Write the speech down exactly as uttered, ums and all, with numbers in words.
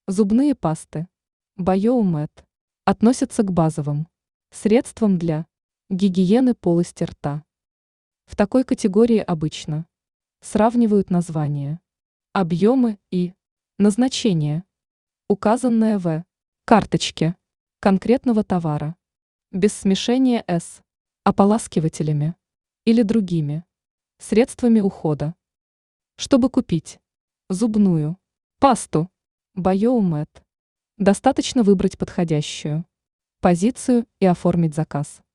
Зубные пасты Биомед относятся к базовым средствам для гигиены полости рта. В такой категории обычно сравнивают названия, объемы и назначение, указанное в карточке конкретного товара, без смешения с ополаскивателями или другими средствами ухода. Чтобы купить зубную пасту Биомед, достаточно выбрать подходящую позицию и оформить заказ.